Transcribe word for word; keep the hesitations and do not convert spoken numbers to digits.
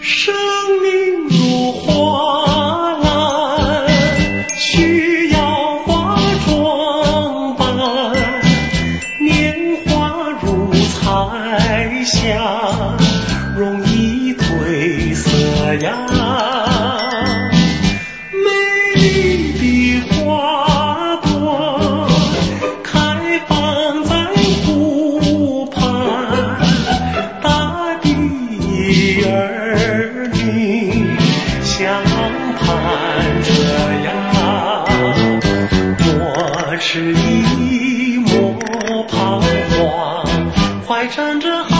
生命如花篮，需要化妆扮，年华如彩霞，容易褪色呀。美丽的花朵开放在湖畔，大地儿女相盼着呀。我是一抹彷徨，怀揣着